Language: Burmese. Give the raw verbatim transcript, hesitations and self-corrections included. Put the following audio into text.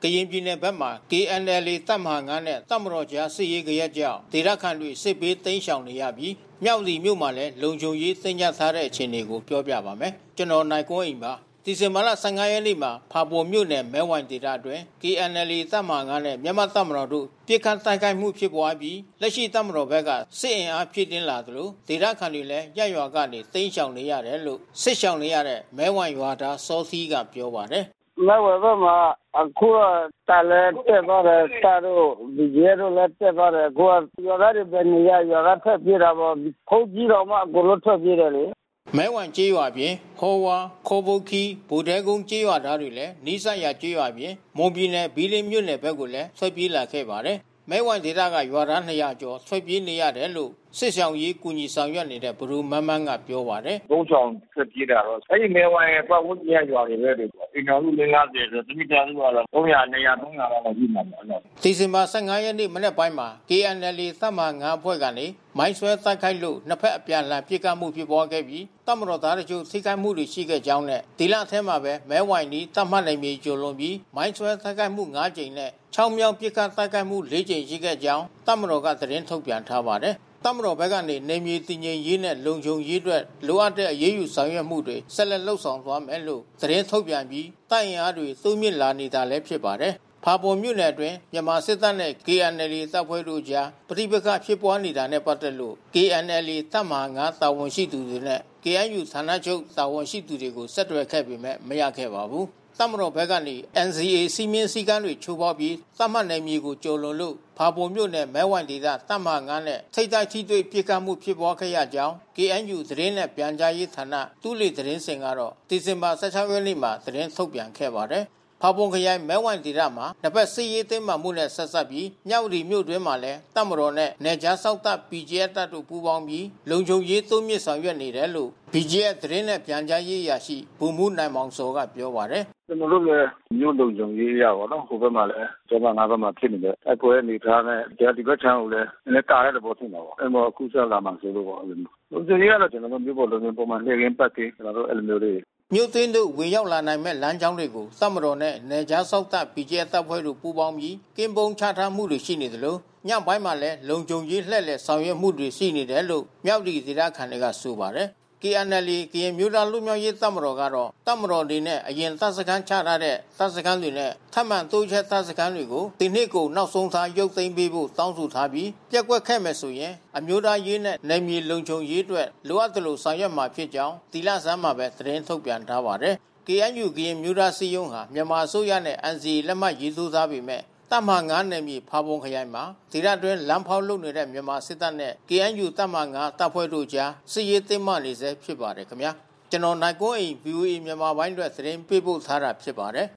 ရင်ပြည်နယ်ဘက်မှာ ကေအန်အယ်လ်အေ တပ်မဟာ ၅ နဲ့တပ်မတော်ကြားစစ်ရေးကြရက်ကြောင့်ဒေသခံတွေစစ်ဘေးတိမ်းရှောင်နေရပြီးမြောက်လီမြို့မှာလည်းလုံခြုံရေးတင်းကျပ်ထားတဲ့အခြေအနေကိုပြောပြပါမယ်။ကျွန်တော်နိုင်ကွန်းအိမ်ပါဒီဇင်ဘာလ ၁၅ ရက်နေ့မှာဖာပွန်မြို့နယ်မဲဝိုင်ဒေသအတွင်း ကေအန်အယ်လ်အေ တပ်မဟာ ၅ နဲ့မြန်မာတပ်မတော်တို့ပစ်ခတ်တိုက်ခိုက်မှုဖြစ်ပွားပြီးလက်ရှိတပ်မတော်ဘက်ကစစ်အင်အားဖြည့်တင်းလာသလိုဒေသခံတွေလည်းရပ်ရွာကနေတိမ်းရှောင်နေရတယ်လို့စစ်ရှောင်နေရတဲ့မဲဝိုင်ရွာသားစောသီးကပြောပါတယ်။မဲဝိုင်ဘက်မှာအခုတာလဲတက်သွားတယ်တာတို့ဒီရဲတို့လည်းတက်သွားတယ်အခုရွာသားတွေပဲနေရရွာကထွက်ပြေးတာပေါ့ခုတ်ကြီးတော့မှအကုန်လုံးထွက်ပြေးတယ်လေမဲဝိုင်ကျေးရွာပြင်ဟောဝါခေါ်ပုတ်ခီဗိုလ်တဲကုန်းကျေးရွာသားတွေလည်းနီးစပ်ရာကျေးရွာပြင်မွန်ပြည်နယ်ဘီလင်းမြို့နယ်ဘက်ကိုလည်းထွက်ပြေးလာခဲ့ပါတယ်မဲဝိုင်ဒေသကရွာသားနှစ်ရာကျော်ထွက်ပြေးနေရတယ်လို့စစ်ဆောင်ရေးကူညီဆောင်ရွက်နေတဲ့ဘရူမန်းမန်းကပြောပါတယ်။သုံးချောင်းထွက်ပြေးတာတော့အဲဒီမဲဝိုင်ရဲ့ပတ်ဝန်းကျင်ရွာတွေပဲတွေအိမ်တော်လူလေးငါးဆယ်ဆိုတမိသားစုကတော့သုံးရာ နှစ်ရာ သုံးရာလောက်ရှိမှာပေါ့အဲ့လို။ဒီဇင်ဘာ ၁၅ ရက်နေ့မနက်ပိုင်းမှာ ကေအန်အယ်လ်အေ တပ်မဟာ ၅ အဖွဲ့ကနေမိုင်းဆွဲတိုက်ခိုက်လို့နှစ်ဖက်အပြန်အလှန်ပစ်ခတ်မှုဖြစ်ပွားခဲ့ပြီးတပ်မတော်သားတို့ထိခိုက်မှုတွေရှိခဲ့ကြောင်းနဲ့ဒီလထဲမှာပဲမဲဝိုင်နီးတပ်မှတ်နိုင်မြေကျော်လွန်ပြီးမိုင်းဆွဲတိုက်ခိုက်မှု ၅ ကြိမ်နဲ့ချောင်းမြောင်းပစ်ခတ်တိုက်ခိုက်မှု ၄ ကြိမ်ရှိခဲ့ကြောင်းတပ်မတော်ကသတင်းထုတ်ပြန်ထားပါတယ်။တပ်မတော်ဘက်ကနေနေမြေတည်ငြိမ်ရေးနဲ့လုံခြုံရေးအတွက်လိုအပ်တဲ့အရေးယူဆောင်ရွက်မှုတွေဆက်လက်လှုပ်ဆောင်သွားမယ်လို့သတင်းထုတ်ပြန်ပြီးတိုက်ရင်အားတွေသုံးမြင့်လာနေတာလည်းဖြစ်ပါတယ်။ဖာပွန်မြို့နယ်အတွင်းမြန်မာစစ်တပ်နဲ့ ကေအန်အယ်လ်အေ တပ်ဖွဲ့တို့ကြားပဋိပက္ခဖြစ်ပွားနေတာနဲ့ပတ်သက်လို့ ကေအန်အယ်လ်အေ တပ်မဟာ ၅ တာဝန်ရှိသူတွေနဲ့ ကေအန်ယူ ဌာနချုပ်တာဝန်ရှိသူတွေကိုဆက်သွယ်ခဲ့ပေမဲ့မရခဲ့ပါဘူး။တပ်မတော်ဘက်ကနေ အန်စီအေ စီမင်းစည်းကမ်းတွေချိုးဖောက်ပြီးသတ်မှတ်နယ်မြေကိုကျော်လွန်လို့ဖာပွန်မြို့နယ်မဲဝိုင်ဒေသတပ်မဟာ ၅ နဲ့ထိပ်တိုက်ထိတွေ့ပစ်ခတ်မှုဖြစ်ပွားခဲ့ရကြောင်း ကေအန်ယူ သတင်းနဲ့ပြန်ကြားရေးဌာနတူးလီသတင်းစင်ကတော့ဒီဇင်ဘာ ၁၆ ရက်နေ့မှာသတင်းထုတ်ပြန်ခဲ့ပါတယ်။ဖာပွန်ခရိုင်မဲဝိုင်ဒေသမှာနှစ်ဖက်စစ်ရေးတင်းမာမှုနဲ့ဆက်စပ်ပြီးမြောက်လီမြို့တွင်းမှာလည်းတပ်မတော်နဲ့နယ်ခြားစောင့်တပ် ပီဂျီအက်ဖ် တပ်တို့ပူးပေါင်းပြီးလုံခြုံရေးသုံးမြင့်ဆောင်ရွက်နေတယ်လို့ ပီဂျီအက်ဖ် သတင်းနဲ့ပြန်ကြားရေးအရာရှိဗိုလ်မှူးနိုင်မောင်စောကပြောပါတယ်။ကျွန်တော်တို့လည်းမြို့လုံခြုံရေးရပါတော့ဟိုဘက်မှာလည်းကျွန်တော်ငါးဘက်မှာဖြစ်နေတယ်အပွဲအနေထားနဲ့ဒီဘက်ချမ်းကိုလည်းလည်းတားတဲ့ဘောဖြစ်နေပါအဲ့တော့အခုဆက်လာမှဆိုလို့ပေါ့အဲ့လိုလုံခြုံရေးကတော့ကျွန်တော်တို့မြို့ပေါ်လုံခြုံပုံမှန်နေရင်းပတ်ပြီးကျွန်တော်တို့အဲ့လိုမျိုးတွေမြို့သိမ်းတို့ဝင်ရောက်လာနိုင်မဲ့လမ်းကြောင်းတွေကိုတပ်မတော်နဲ့နယ်ခြားစောင့်တပ် ပီဂျီအက်ဖ် တပ်ဖွဲ့တို့ပူးပေါင်းပြီးကင်းပုံချထားမှုတွေရှိနေသလိုညပိုင်းမှာလည်းလုံခြုံရေးလှည့်လည်ဆောင်ရွက်မှုတွေရှိနေတယ်လို့မြောက်လီဒေသခံတွေကဆိုပါတယ်။ ကေအန်အယ်လ်အေ ကရင်မျိုးသားလူမျိုးရေးတပ်မတော်ကတော့တပ်မတော်အနေနဲ့အရင်တပ်စခန်းချထားတဲ့တပ်စခန်းတွေနဲ့ထပ်မံတိုးချဲ့တပ်စခန်းတွေကိုဒီနှစ်ကိုနောက်ဆုံးထားရုပ်သိမ်းပေးဖို့တောင်းဆိုထားပြီးပြက်ကွက်ခဲ့မယ်ဆိုရင်အမျိုးသားရေးနဲ့နယ်မြေလုံခြုံရေးအတွက်လိုအပ်သလိုဆောင်ရွက်မှာဖြစ်ကြောင်းဒီလဆန်းမှာပဲသတင်းထုတ်ပြန်ထားပါတယ်။ ကေအန်ယူ ကရင်မျိုးသားစည်းရုံးဟာမြန်မာအစိုးရနဲ့ အန်စီအေ လက်မှတ်ရေးထိုးထားပေမဲ့တပ်မဟာ ၅ နယ်မြေဖာပွန်ခရိုင်မှာဒေသတွင်းလမ်းဖောက်လုပ်နေတဲ့မြန်မာစစ်တပ်နဲ့ ကေအန်ယူ တပ်မဟာ ၅ တပ်ဖွဲ့တို့ကြားစစ်ရေးတင်းမာနေဆဲဖြစ်ပါတယ်ခင်ဗျာကျွန်တော်နိုင်ကွန်းအိန် ဗွီအိုအေ မြန်မာပိုင်းအတွက်သတင်းပေးပို့ထားတာဖြစ်ပါတယ်